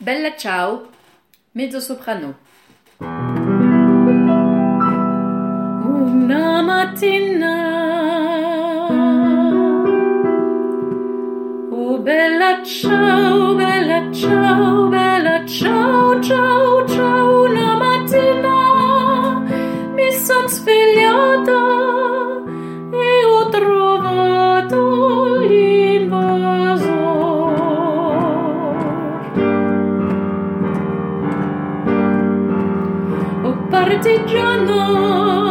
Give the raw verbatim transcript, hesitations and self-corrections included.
Bella ciao, mezzo soprano. Una mattina, oh bella ciao, bella ciao, bella ciao, ciao, ciao. Una mattina mi son svegliata e ho trovato l'invasor. Oh partigiano,